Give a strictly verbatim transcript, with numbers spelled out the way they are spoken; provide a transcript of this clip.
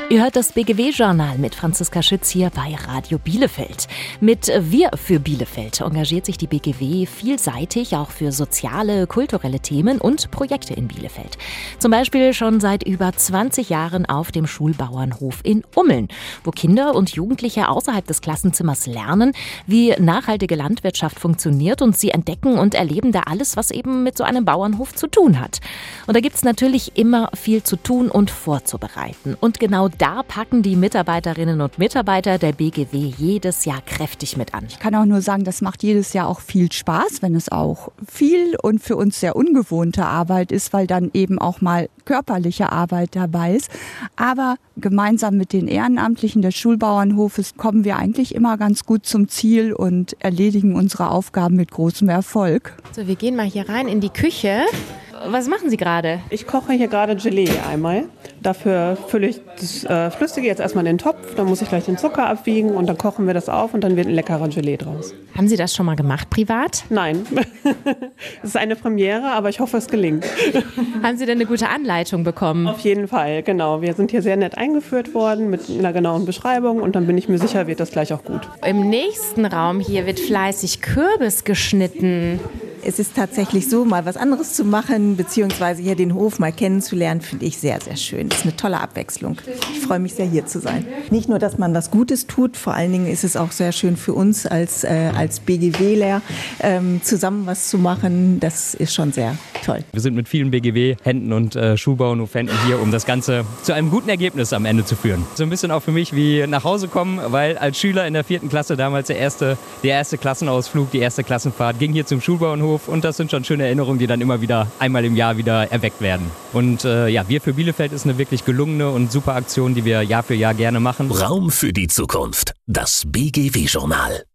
Ihr hört das B G W-Journal mit Franziska Schütz hier bei Radio Bielefeld. Mit Wir für Bielefeld engagiert sich die B G W vielseitig auch für soziale, kulturelle Themen und Projekte in Bielefeld. Zum Beispiel schon seit über zwanzig Jahren auf dem Schulbauernhof in Ummeln, wo Kinder und Jugendliche außerhalb des Klassenzimmers lernen, wie nachhaltige Landwirtschaft funktioniert, und sie entdecken und erleben da alles, was eben mit so einem Bauernhof zu tun hat. Und da gibt's natürlich immer viel zu tun und vorzubereiten. Und genau da packen die Mitarbeiterinnen und Mitarbeiter der B G W jedes Jahr kräftig mit an. Ich kann auch nur sagen, das macht jedes Jahr auch viel Spaß, wenn es auch viel und für uns sehr ungewohnte Arbeit ist, weil dann eben auch mal körperliche Arbeit dabei ist. Aber gemeinsam mit den Ehrenamtlichen des Schulbauernhofes kommen wir eigentlich immer ganz gut zum Ziel und erledigen unsere Aufgaben mit großem Erfolg. So, wir gehen mal hier rein in die Küche. Was machen Sie gerade? Ich koche hier gerade Gelee einmal. Dafür fülle ich das äh, Flüssige jetzt erstmal in den Topf, dann muss ich gleich den Zucker abwiegen und dann kochen wir das auf und dann wird ein leckerer Gelee draus. Haben Sie das schon mal gemacht, privat? Nein, es ist eine Premiere, aber ich hoffe, es gelingt. Haben Sie denn eine gute Anleitung bekommen? Auf jeden Fall, genau. Wir sind hier sehr nett eingeführt worden mit einer genauen Beschreibung und dann bin ich mir sicher, wird das gleich auch gut. Im nächsten Raum hier wird fleißig Kürbis geschnitten. Es ist tatsächlich so, mal was anderes zu machen, beziehungsweise hier den Hof mal kennenzulernen, finde ich sehr, sehr schön. Das ist eine tolle Abwechslung. Ich freue mich sehr, hier zu sein. Nicht nur, dass man was Gutes tut, vor allen Dingen ist es auch sehr schön für uns als, äh, als BGWler, ähm, zusammen was zu machen. Das ist schon sehr toll. Wir sind mit vielen B G W-Händen und äh, Schulbauernhof-Händen hier, um das Ganze zu einem guten Ergebnis am Ende zu führen. So ein bisschen auch für mich wie nach Hause kommen, weil als Schüler in der vierten Klasse damals der erste, der erste Klassenausflug, die erste Klassenfahrt ging hier zum Schulbauernhof. Und das sind schon schöne Erinnerungen, die dann immer wieder einmal im Jahr wieder erweckt werden. Und äh, ja, Wir für Bielefeld ist eine wirklich gelungene und super Aktion, die wir Jahr für Jahr gerne machen. Raum für die Zukunft. Das B G W-Journal.